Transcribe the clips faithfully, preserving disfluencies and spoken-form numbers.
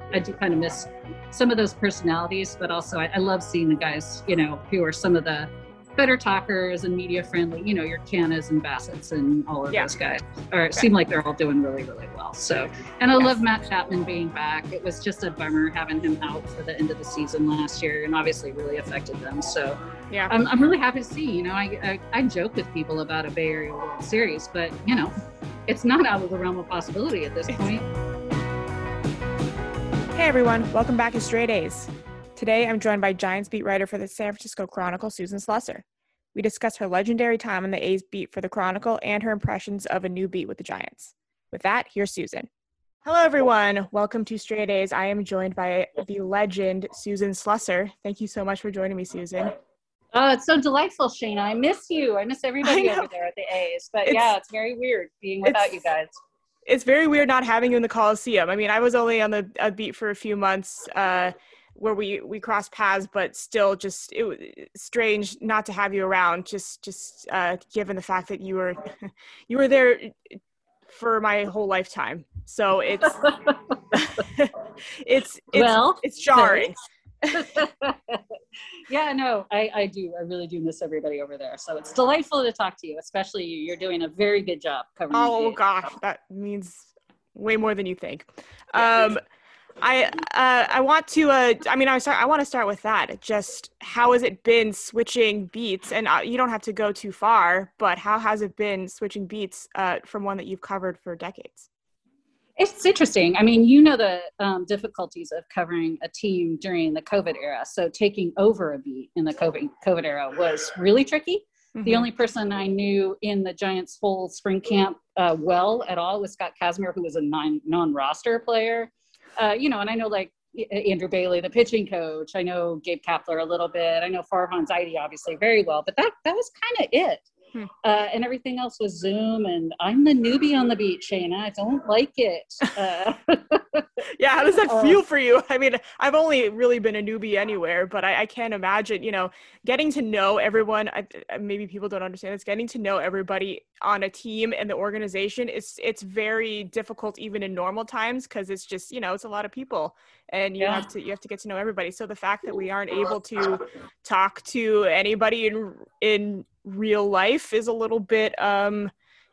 I do kind of miss some of those personalities, but also I, I love seeing the guys, you know, who are some of the better talkers and media friendly, you know, your Cannas and Bassett's and all of yeah. those guys are seem like they're all doing really, really well. So, and I yes. love Matt Chapman being back. It was just a bummer having him out for the end of the season last year, and obviously really affected them. So yeah, I'm, I'm really happy to see, you know, I, I, I joke with people about a Bay Area World Series, but you know, it's not out of the realm of possibility at this point. Hey everyone, welcome back to Straight A's. Today, I'm joined by Giants beat writer for the San Francisco Chronicle, Susan Slusser. We discuss her legendary time on the A's beat for the Chronicle and her impressions of a new beat with the Giants. With that, here's Susan. Hello, everyone. Welcome to Straight A's. I am joined by the legend, Susan Slusser. Thank you so much for joining me, Susan. Oh, it's so delightful, Shayna. I miss you. I miss everybody I over there at the A's. But it's, yeah, it's very weird being without you guys. It's very weird not having you in the Coliseum. I mean, I was only on the uh, beat for a few months, uh, where we, we crossed paths, but still just, it was strange not to have you around, just, just, uh, given the fact that you were, you were there for my whole lifetime. So it's, it's, it's, well, it's jarring. Yeah, no, I, I do. I really do miss everybody over there. So it's delightful to talk to you, especially you. You're doing a very good job covering. Oh gosh, that means way more than you think. Um, I uh, I want to. Uh, I mean, I start. I want to start with that. Just how has it been switching beats? And uh, you don't have to go too far, but how has it been switching beats uh, from one that you've covered for decades? It's interesting. I mean, you know the um, difficulties of covering a team during the COVID era. So taking over a beat in the COVID COVID era was really tricky. Mm-hmm. The only person I knew in the Giants' whole spring camp uh, well at all was Scott Kazmir, who was a non non-roster player. Uh, you know, and I know like Andrew Bailey, the pitching coach. I know Gabe Kapler a little bit. I know Farhan Zaidi obviously very well, but that that was kind of it. Hmm. Uh, and everything else was Zoom, and I'm the newbie on the beat, Shayna. I don't like it. Uh, yeah, how does that feel for you? I mean, I've only really been a newbie anywhere, but I, I can't imagine, you know, getting to know everyone. I, maybe people don't understand this. Getting to know everybody on a team and the organization is it's very difficult even in normal times because it's just, you know, it's a lot of people, and you yeah. have to you have to get to know everybody. So the fact that we aren't able to talk to anybody in in real life is a little bit um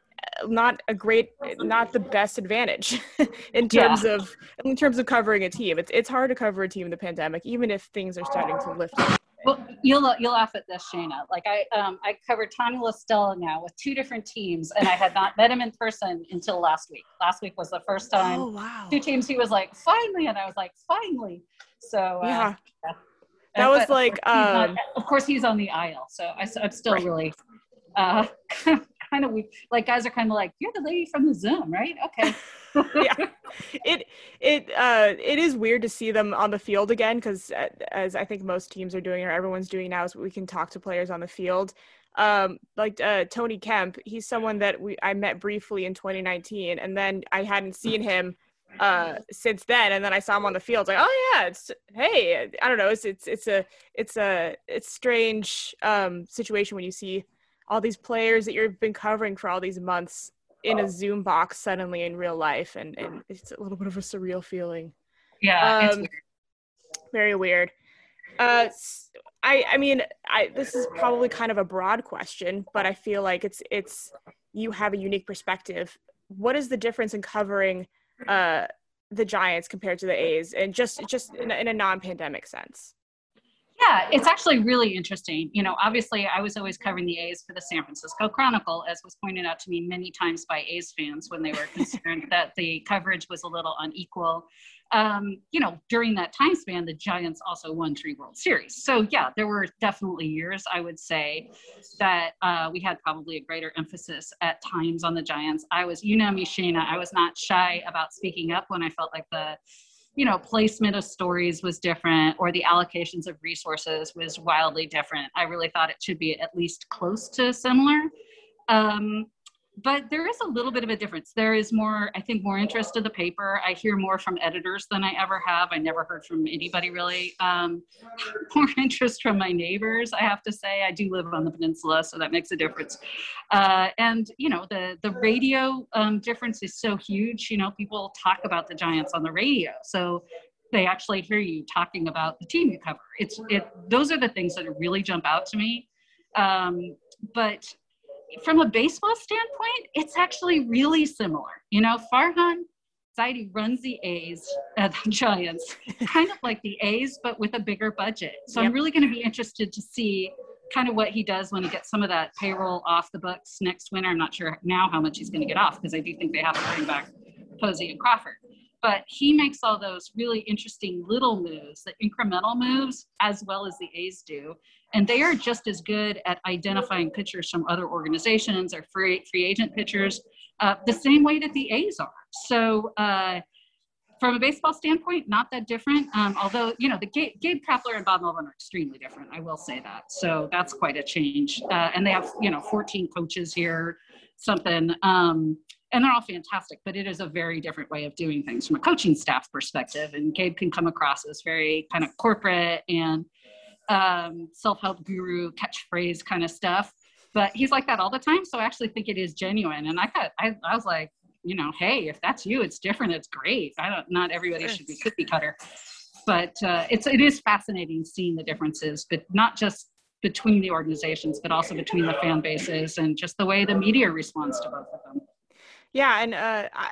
not a great not the best advantage in terms yeah. of in terms of covering a team. It's it's hard to cover a team in the pandemic, even if things are starting to lift up. Well, you'll you'll laugh at this, Shayna. Like I um I covered Tommy La Stella now with two different teams, and I had not met him in person until last week. Last week was the first time. Oh wow. Two teams he was like, finally, and I was like, finally. So uh, yeah. yeah. That was like, of course, um, not, of course he's on the aisle. So I, I'm still right. really uh, kind of weak. Like guys are kind of like, you're the lady from the Zoom, right? Okay. yeah, it, it, uh, it is weird to see them on the field again. Cause as I think most teams are doing or everyone's doing now is we can talk to players on the field. Um, like, uh, Tony Kemp, he's someone that we, I met briefly in twenty nineteen, and then I hadn't seen him uh since then, and then I saw him on the field. Like, oh yeah, it's hey, I don't know, it's it's it's a it's a it's strange um situation when you see all these players that you've been covering for all these months in a Zoom box suddenly in real life, and and it's a little bit of a surreal feeling. Yeah, um it's weird. Very weird. uh I I mean I this is probably kind of a broad question, but I feel like it's it's you have a unique perspective. What is the difference in covering uh the Giants compared to the A's, and just just in a, in a non-pandemic sense? Yeah, it's actually really interesting. You know, obviously I was always covering the A's for the San Francisco Chronicle, as was pointed out to me many times by A's fans when they were concerned that the coverage was a little unequal. Um, you know, during that time span, the Giants also won three World Series. So yeah, there were definitely years, I would say, that uh, we had probably a greater emphasis at times on the Giants. I was, you know me, Shayna, I was not shy about speaking up when I felt like the, you know, placement of stories was different or the allocations of resources was wildly different. I really thought it should be at least close to similar. Um, But there is a little bit of a difference. There is more, I think, more interest in the paper. I hear more from editors than I ever have. I never heard from anybody really. Um, more interest from my neighbors, I have to say. I do live on the peninsula, so that makes a difference. Uh, and, you know, the, the radio um, difference is so huge. You know, people talk about the Giants on the radio. So they actually hear you talking about the team you cover. It's it. Those are the things that really jump out to me. Um, but from a baseball standpoint, it's actually really similar. You know, Farhan Zaidi runs the A's, uh, the Giants, kind of like the A's, but with a bigger budget. So yep. I'm really going to be interested to see kind of what he does when he gets some of that payroll off the books next winter. I'm not sure now how much he's going to get off, because I do think they have to bring back Posey and Crawford. But he makes all those really interesting little moves, the incremental moves, as well as the A's do. And they are just as good at identifying pitchers from other organizations or free, free agent pitchers, uh, the same way that the A's are. So uh, from a baseball standpoint, not that different. Um, although, you know, the Gabe, Gabe Kapler and Bob Melvin are extremely different. I will say that. So that's quite a change. Uh, and they have, you know, fourteen coaches here, something. Um, And they're all fantastic, but it is a very different way of doing things from a coaching staff perspective. And Gabe can come across as very kind of corporate and um, self-help guru catchphrase kind of stuff. But he's like that all the time. So I actually think it is genuine. And I got, I, I was like, you know, hey, if that's you, it's different. It's great. I don't, not everybody should be cookie cutter. But uh, it's, it is fascinating seeing the differences, but not just between the organizations, but also between the fan bases and just the way the media responds to both of them. Yeah, and uh, I,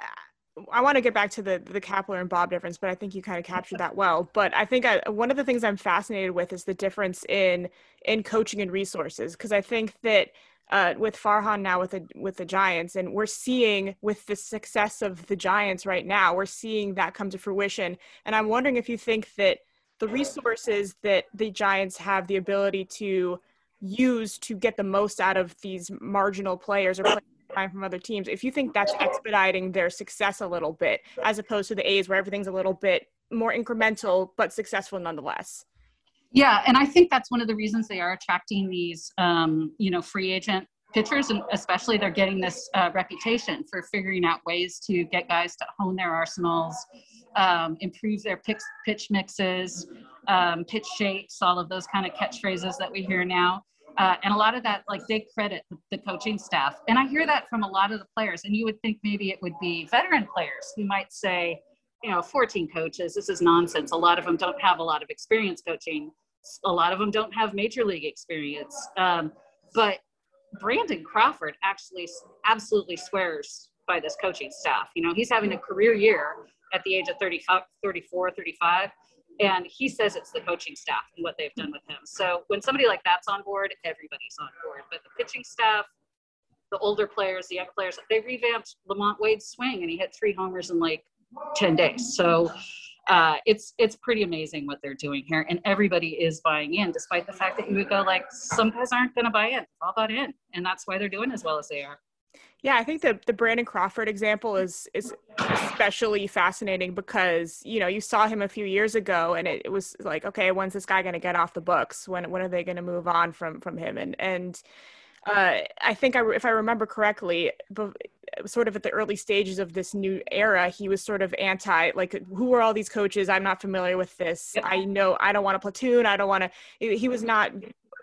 I want to get back to the the Kapler and Bob difference, but I think you kind of captured that well. But I think I, one of the things I'm fascinated with is the difference in in coaching and resources, because I think that uh, with Farhan now with the with the Giants, and we're seeing with the success of the Giants right now, we're seeing that come to fruition. And I'm wondering if you think that the resources that the Giants have the ability to use to get the most out of these marginal players or players from other teams, if you think that's expediting their success a little bit, as opposed to the A's where everything's a little bit more incremental, but successful nonetheless. Yeah. And I think that's one of the reasons they are attracting these, um, you know, free agent pitchers, and especially they're getting this uh, reputation for figuring out ways to get guys to hone their arsenals, um, improve their pitch, pitch mixes, um, pitch shapes, all of those kind of catchphrases that we hear now. Uh, and a lot of that, like, they credit the, the coaching staff. And I hear that from a lot of the players. And you would think maybe it would be veteran players who might say, you know, fourteen coaches, this is nonsense. A lot of them don't have a lot of experience coaching. A lot of them don't have major league experience. Um, but Brandon Crawford actually absolutely swears by this coaching staff. You know, he's having a career year at the age of thirty-five, thirty-four, thirty-five. And he says it's the coaching staff and what they've done with him. So when somebody like that's on board, everybody's on board. But the pitching staff, the older players, the younger players, they revamped Lamont Wade's swing, and he hit three homers in like ten days. So uh, it's it's pretty amazing what they're doing here. And everybody is buying in, despite the fact that you would go like, some guys aren't going to buy in. They've all bought in. And that's why they're doing as well as they are. Yeah, I think the the Brandon Crawford example is is especially fascinating because, you know, you saw him a few years ago and it, it was like, okay, when's this guy going to get off the books? When when are they going to move on from from him? And and uh, I think I, if I remember correctly, sort of at the early stages of this new era, he was sort of anti, like, who are all these coaches? I'm not familiar with this. Yep. I know I don't want to platoon. I don't want to. He was not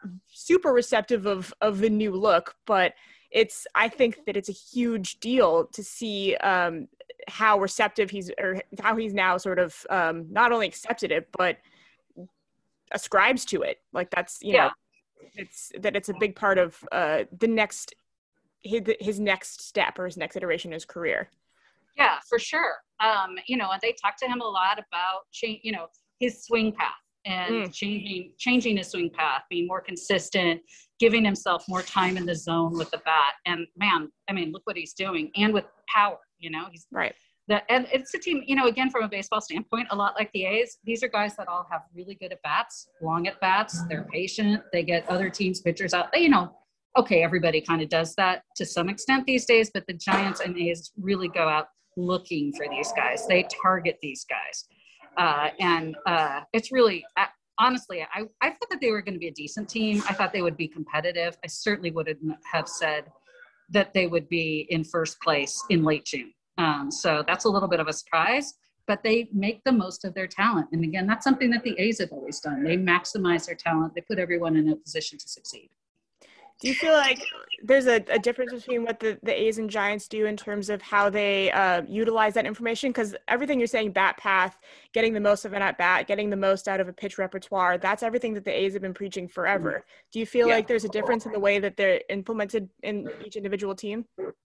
super receptive of of the new look, but it's, I think that it's a huge deal to see um, how receptive he's, or how he's now sort of um, not only accepted it, but ascribes to it. Like that's, you yeah. know, it's that it's a big part of uh, the next, his, his next step or his next iteration in his career. Yeah, for sure. Um, you know, and they talked to him a lot about, change, you know, his swing path. And mm. changing changing his swing path, being more consistent, giving himself more time in the zone with the bat. And man, I mean, look what he's doing, and with power. You know, he's right. That, and it's a team. You know, again, from a baseball standpoint, a lot like the A's. These are guys that all have really good at bats, long at bats. They're patient. They get other teams' pitchers out. They, you know, okay, everybody kind of does that to some extent these days. But the Giants and A's really go out looking for these guys. They target these guys. Uh, and uh, it's really, uh, honestly, I, I thought that they were going to be a decent team. I thought they would be competitive. I certainly wouldn't have said that they would be in first place in late June. Um, so that's a little bit of a surprise, but they make the most of their talent. And again, that's something that the A's have always done. They maximize their talent. They put everyone in a position to succeed. Do you feel like there's a, a difference between what the, the A's and Giants do in terms of how they uh, utilize that information? Because everything you're saying, bat path, getting the most of an at bat, getting the most out of a pitch repertoire, that's everything that the A's have been preaching forever. Do you feel Yeah. like there's a difference in the way that they're implemented in each individual team?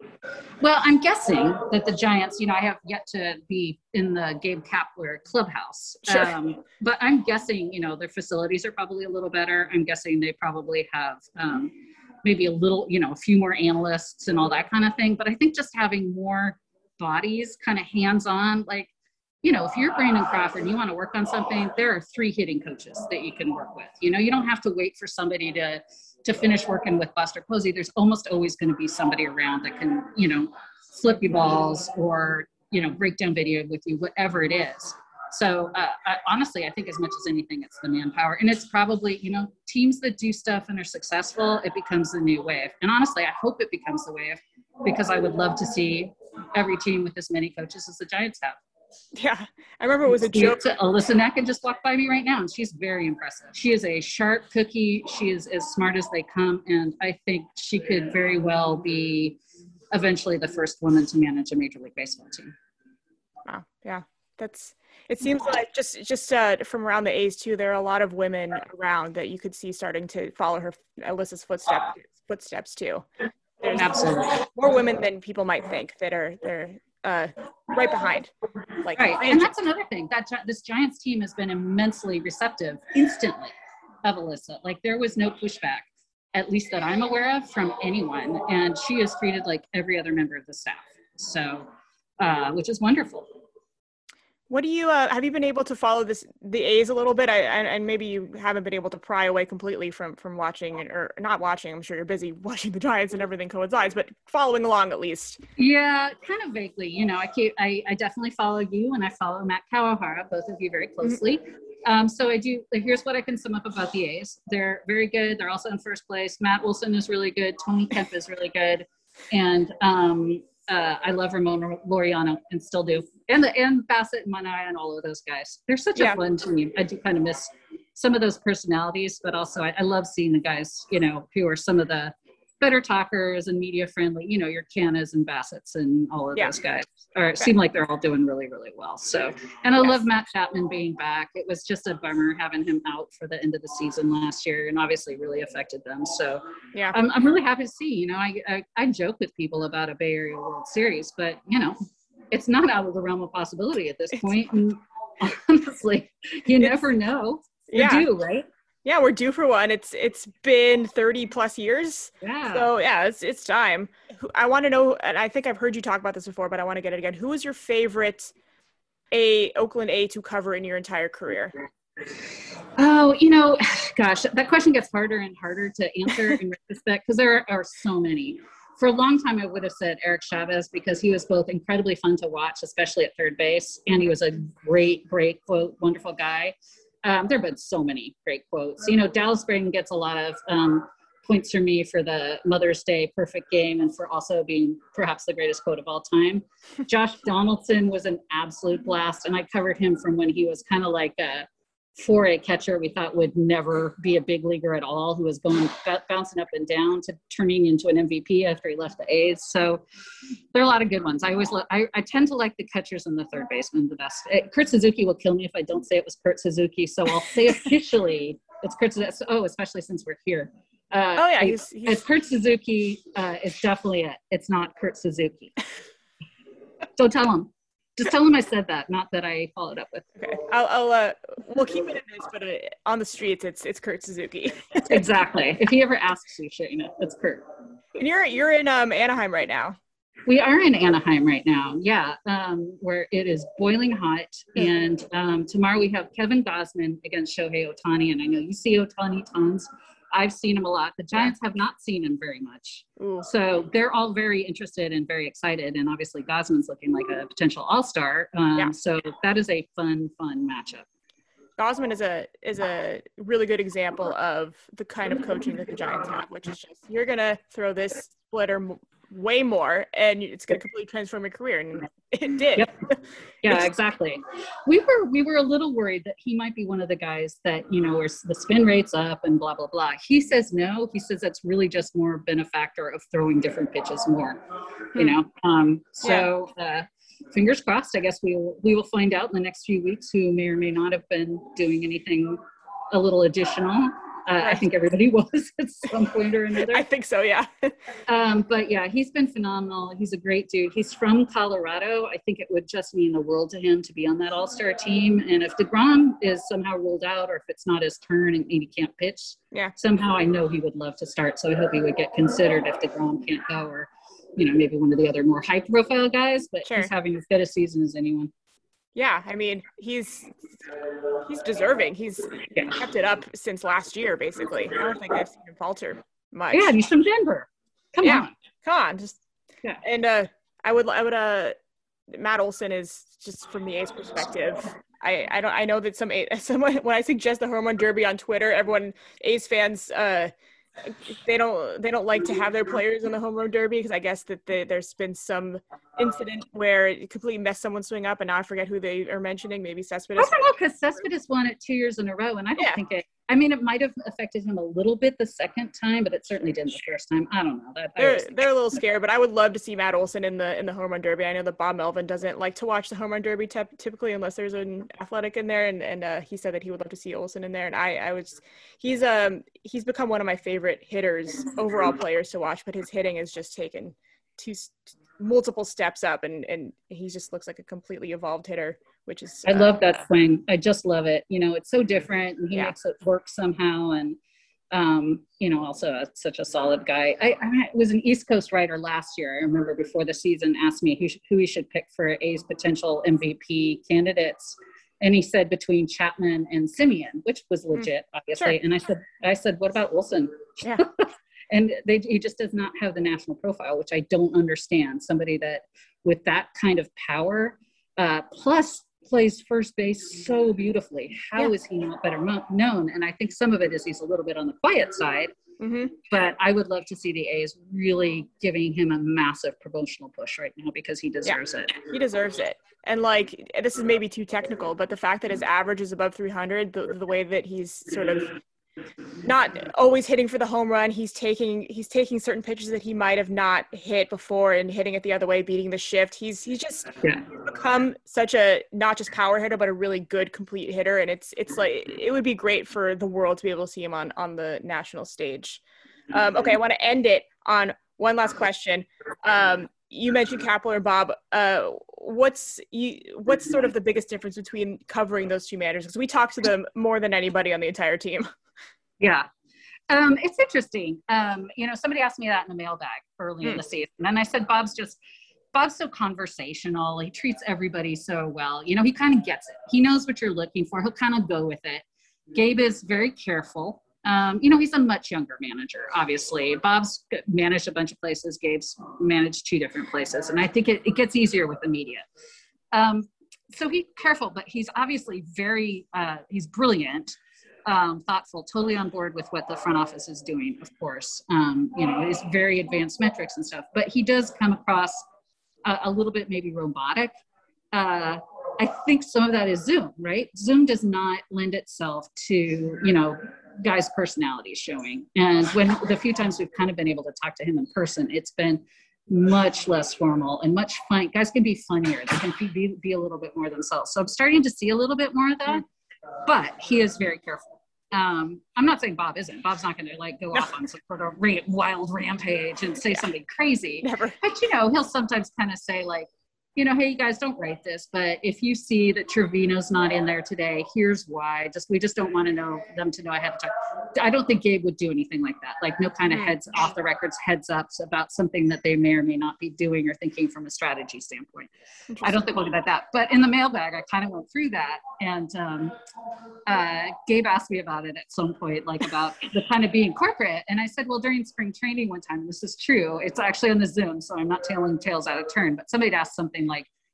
Well, I'm guessing that the Giants, you know, I have yet to be in the Gabe Kapler clubhouse. Sure. Um, but I'm guessing, you know, their facilities are probably a little better. I'm guessing they probably have um, maybe a little, you know, a few more analysts and all that kind of thing. But I think just having more bodies kind of hands-on, like, you know, if you're Brandon Crawford and you want to work on something, there are three hitting coaches that you can work with. You know, you don't have to wait for somebody to to finish working with Buster Posey. There's almost always going to be somebody around that can, you know, flip you balls or, you know, break down video with you, whatever it is. So uh, I, honestly, I think as much as anything, it's the manpower. And it's probably, you know, teams that do stuff and are successful, it becomes the new wave. And honestly, I hope it becomes the wave because I would love to see every team with as many coaches as the Giants have. Yeah, I remember it was a joke. Alyssa Nacken just walked by me right now, and she's very impressive. She is a sharp cookie. She is as smart as they come, and I think she could very well be eventually the first woman to manage a Major League Baseball team. Wow, yeah, that's. It seems like just just uh, from around the A's too, there are a lot of women around that you could see starting to follow her Alyssa's footsteps footsteps too. There's Absolutely more women than people might think that are they're. Uh, right behind. Like, right. And that's another thing. That this Giants team has been immensely receptive instantly of Alyssa. Like there was no pushback, at least that I'm aware of, from anyone. And she is treated like every other member of the staff. So, uh, which is wonderful. What do you, uh, have you been able to follow this, the A's a little bit? I, and, and maybe you haven't been able to pry away completely from, from watching or not watching. I'm sure you're busy watching the Giants and everything coincides, but following along at least. Yeah, kind of vaguely. You know, I keep, I, I definitely follow you and I follow Matt Kawahara, both of you very closely. Mm-hmm. Um, so I do, here's what I can sum up about the A's. They're very good. They're also in first place. Matt Wilson is really good. Tony Kemp is really good. And, um, Uh, I love Ramon Laureano and still do. And the and Bassett and Manaya and all of those guys. They're such a yeah. fun team. I do kind of miss some of those personalities, but also I, I love seeing the guys, you know, who are some of the better talkers and media friendly, you know, your Cannas and Bassetts and all of yeah. those guys are okay. seem like they're all doing really, really well. So, and I yes. love Matt Chapman being back. It was just a bummer having him out for the end of the season last year and obviously really affected them. So yeah, I'm, I'm really happy to see, you know, I, I, I joke with people about a Bay Area World Series, but you know, it's not out of the realm of possibility at this point. And honestly, you never know. You yeah. do, right? Yeah, we're due for one. It's it's been thirty plus years. Yeah. So yeah, it's it's time. I want to know, and I think I've heard you talk about this before, but I want to get it again. Who is your favorite A Oakland A to cover in your entire career? Oh, you know, gosh, that question gets harder and harder to answer in retrospect because there are so many. For a long time, I would have said Eric Chavez because he was both incredibly fun to watch, especially at third base, and he was a great, great, quote, wonderful guy. Um, there have been so many great quotes. You know, Dallas Spring gets a lot of um, points from me for the Mother's Day perfect game and for also being perhaps the greatest quote of all time. Josh Donaldson was an absolute blast, and I covered him from when he was kind of like a four A catcher we thought would never be a big leaguer at all, who was going b- bouncing up and down to turning into an M V P after he left the A's. So there are a lot of good ones. I always lo- I, I tend to like the catchers and the third baseman the best. It, Kurt Suzuki will kill me if I don't say it was Kurt Suzuki, so I'll say officially it's Kurt Suzuki. Oh, especially since we're here. Uh, oh yeah, he's, he's... It's Kurt Suzuki uh, is definitely it. It's not Kurt Suzuki. So tell him. Just tell him I said that, not that I followed up with. Okay, I'll, I'll uh, we'll keep it in this, but uh, on the streets, it's it's Kurt Suzuki. Exactly. If he ever asks you, shit, you know, it's Kurt. And you're you're in um Anaheim right now. We are in Anaheim right now, yeah, um, where it is boiling hot. And um, tomorrow we have Kevin Gausman against Shohei Ohtani, and I know you see Ohtani tons. I've seen him a lot. The Giants have not seen him very much. Ooh. So they're all very interested and very excited. And obviously Gausman's looking like a potential all-star. Um, yeah. So that is a fun, fun matchup. Gausman is a is a really good example of the kind of coaching that the Giants have, which is just, you're going to throw this splitter way more, and it's going to completely transform your career. And it did. Yep. Yeah, exactly. We were we were a little worried that he might be one of the guys that, you know, where the spin rate's up and blah, blah, blah. He says no. He says that's really just more been a factor of throwing different pitches more, you know. Um, so uh, fingers crossed, I guess we will, we will find out in the next few weeks who may or may not have been doing anything a little additional. Uh, right. I think everybody was at some point or another. I think so, yeah. um, but yeah, he's been phenomenal. He's a great dude. He's from Colorado. I think it would just mean the world to him to be on that all-star team. And if DeGrom is somehow ruled out, or if it's not his turn and he can't pitch, yeah, somehow I know he would love to start. So I hope he would get considered if DeGrom can't go, or, you know, maybe one of the other more high-profile guys. But sure, he's having as good a season as anyone. Yeah, I mean, he's he's deserving. He's yeah. kept it up since last year, basically. I don't think I've seen him falter much. Yeah, he's from Denver. Come yeah. on. Come on. Just yeah. And uh, I would, I would, uh, Matt Olson is just from the A's perspective. I, I don't, I know that some, someone, when I suggest the home run derby on Twitter, everyone, A's fans, uh, they don't they don't like to have their players in the home run derby, because I guess that they, there's been some incident where it completely messed someone's swing up, and now I forget who they are mentioning. Maybe Cespedes. I don't know, because Cespedes won it two years in a row, and I don't yeah. think it. I mean, it might have affected him a little bit the second time, but it certainly didn't the first time. I don't know. That they're they're a little scared, but I would love to see Matt Olson in the in the home run derby. I know that Bob Melvin doesn't like to watch the home run derby te- typically unless there's an athletic in there, and and uh, he said that he would love to see Olson in there. And I I was he's um he's become one of my favorite hitters, overall players to watch, but his hitting has just taken two multiple steps up, and and he just looks like a completely evolved hitter. Which is, I uh, love that swing. I just love it. You know, it's so different, and he yeah. makes it work somehow. And, um, you know, also a, such a solid guy. I, I was an East Coast writer last year. I remember before the season asked me who, should, who he should pick for A's potential M V P candidates. And he said between Chapman and Simeon, which was legit, mm, obviously. Sure. And I said, I said, what about Olson? Yeah. And they, he just does not have the national profile, which I don't understand. Somebody that with that kind of power, uh, plus plays first base so beautifully. How yeah. is he not better mo- known? And I think some of it is he's a little bit on the quiet side, mm-hmm. but I would love to see the A's really giving him a massive promotional push right now, because he deserves yeah. it. He deserves it. And like, this is maybe too technical, but the fact that his average is above three hundred, the, the way that he's sort of not always hitting for the home run, he's taking he's taking certain pitches that he might have not hit before and hitting it the other way, beating the shift. He's he's just yeah. become such a not just power hitter, but a really good complete hitter. And it's it's like it would be great for the world to be able to see him on on the national stage. Um, okay, I want to end it on one last question. Um, you mentioned Kapler and Bob. Uh, what's you what's sort of the biggest difference between covering those two managers? Because we talk to them more than anybody on the entire team. Yeah. Um, it's interesting. Um, you know, somebody asked me that in the mailbag early mm. in the season. And I said, Bob's just, Bob's so conversational. He treats everybody so well. You know, he kind of gets it. He knows what you're looking for. He'll kind of go with it. Gabe is very careful. Um, you know, he's a much younger manager, obviously. Bob's managed a bunch of places. Gabe's managed two different places. And I think it, it gets easier with the media. Um, so he's careful, but he's obviously very, uh, he's brilliant. Um, thoughtful, totally on board with what the front office is doing, of course. Um, you know, it's very advanced metrics and stuff, but he does come across a, a little bit maybe robotic. Uh, I think some of that is Zoom, right? Zoom does not lend itself to, you know, guys' personalities showing. And when the few times we've kind of been able to talk to him in person, it's been much less formal and much fun. Guys can be funnier. They can be, be a little bit more themselves. So I'm starting to see a little bit more of that. But he is very careful. Um, I'm not saying Bob isn't. Bob's not going to like go no. off on some sort of ra- wild rampage and say yeah. something crazy. Never. But, you know, he'll sometimes kind of say like, you know, hey, you guys don't write this, but if you see that Trevino's not in there today, here's why. Just we just don't want to know them to know ahead of time. I don't think Gabe would do anything like that. Like no kind of heads off the records, heads ups about something that they may or may not be doing or thinking from a strategy standpoint. I don't think we'll do that. But in the mailbag, I kind of went through that, and um, uh, Gabe asked me about it at some point, like about the kind of being corporate. And I said, well, during spring training one time, this is true. It's actually on the Zoom, so I'm not telling tales out of turn. But somebody asked something like,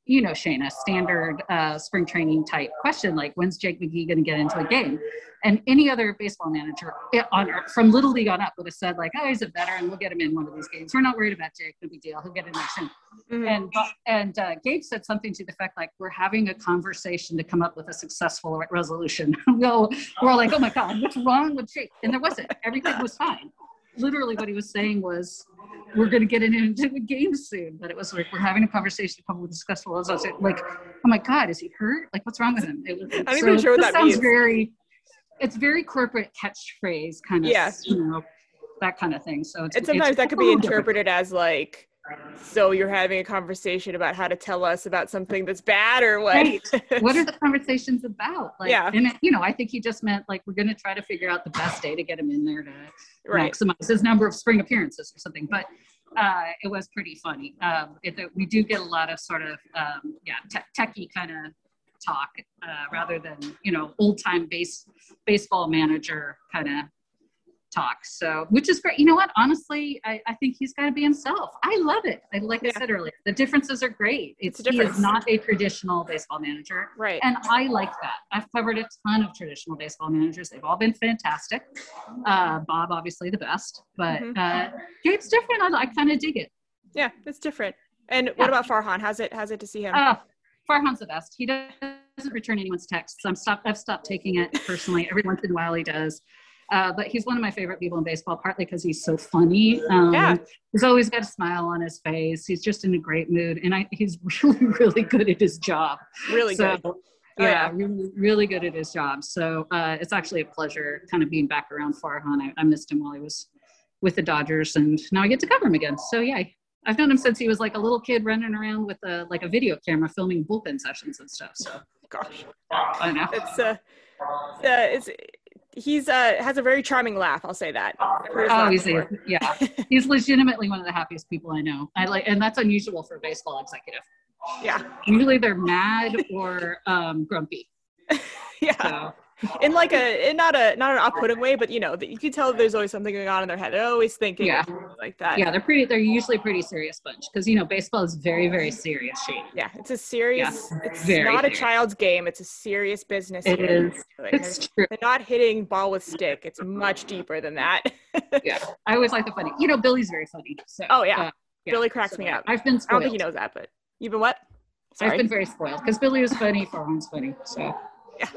you know, Shayna, standard uh, spring training type question, like when's Jake McGee going to get into a game? And any other baseball manager on from Little League on up would have said like, oh, he's a veteran. We'll get him in one of these games. We're not worried about Jake. No big deal. He'll get in there soon. Mm-hmm. And and uh, Gabe said something to the effect like, we're having a conversation to come up with a successful resolution. we'll, we're all like, oh my God, what's wrong with Jake? And there wasn't. Everything was fine. Literally what he was saying was, we're going to get into a game soon. But it was like, we're having a conversation to come up with a successful resolution. Like, oh my God, is he hurt? Like, what's wrong with him? It, I'm not so, even sure what that sounds means. Very, it's very corporate catchphrase kind of, yeah. you know, that kind of thing. So it's, and sometimes it's, that could be interpreted as like, so you're having a conversation about how to tell us about something that's bad or what? Right. What are the conversations about? Like, yeah. And, you know, I think he just meant like, we're going to try to figure out the best day to get him in there to right. maximize his number of spring appearances or something. But uh, it was pretty funny. Um, it, we do get a lot of sort of, um, yeah, te- techie kind of talk uh, rather than, you know, old time base baseball manager kind of talk. So, which is great. You know what? Honestly, I, I think he's got to be himself. I love it. I, like yeah. I said earlier, the differences are great. It's, it's he is not a traditional baseball manager. Right. And I like that. I've covered a ton of traditional baseball managers. They've all been fantastic. Uh, Bob, obviously the best, but mm-hmm. uh, Gabe's different. I, I kind of dig it. Yeah, it's different. And what yeah. about Farhan? How's it, how's it to see him? Uh, Farhan's the best. He doesn't return anyone's texts. I'm stopped. I've stopped taking it personally. Every once in a while he does. Uh, but he's one of my favorite people in baseball, partly because he's so funny. Um, yeah. He's always got a smile on his face. He's just in a great mood. And I, he's really, really good at his job. Really so, good. Oh, yeah, yeah. Really, really good at his job. So uh, it's actually a pleasure kind of being back around Farhan. I, I missed him while he was with the Dodgers, and now I get to cover him again. So yeah, I've known him since he was like a little kid running around with a like a video camera filming bullpen sessions and stuff. So gosh, I know. It's uh, uh it's he's uh has a very charming laugh. I'll say that. Oh, he's a, yeah, he's legitimately one of the happiest people I know. I like, and that's unusual for a baseball executive. Yeah, usually they're mad or um, grumpy. yeah. So. In like a, in not a, not an off-putting way, but you know, you can tell there's always something going on in their head. They're always thinking yeah. like that. Yeah, they're pretty, they're usually a pretty serious bunch because, you know, baseball is very, very serious, Shane. Yeah, it's a serious, yeah, it's very not serious. a child's game. It's a serious business. It game. is. Like, it's they're, true. They're not hitting ball with stick. It's much deeper than that. Yeah, I always like the funny. You know, Billy's very funny. So, oh, yeah. Uh, yeah. Billy cracks so, me up. I've been spoiled. I don't think he knows that, but you've been what? Sorry. I've been very spoiled because Billy was funny, Farhan's funny. So, yeah.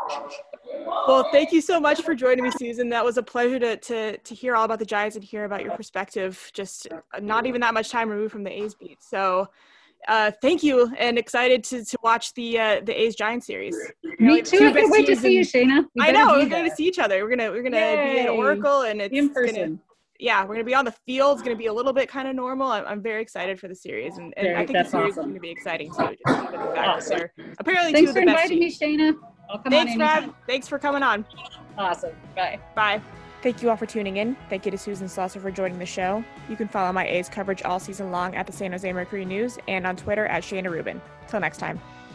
Well, thank you so much for joining me, Susan. That was a pleasure to to to hear all about the Giants and hear about your perspective. Just not even that much time removed from the A's beat. So, uh, thank you, and excited to to watch the uh, the A's Giants series. Me too. I can't wait to see you, Shayna. I know we're going to see each other. We're gonna we're gonna Yay. be in Oracle, and it's in person. Gonna, yeah, we're gonna be on the field. It's gonna be a little bit kind of normal. I'm, I'm very excited for the series, and, and very, I think the series awesome. is gonna be exciting too. Just due to the fact awesome. that they're apparently Thanks two of the for best inviting teams. me, Shayna. I'll come Thanks, on Rob. Thanks for coming on. Awesome. Bye. Bye. Thank you all for tuning in. Thank you to Susan Slosser for joining the show. You can follow my A's coverage all season long at the San Jose Mercury News and on Twitter at Shayna Rubin. Till next time.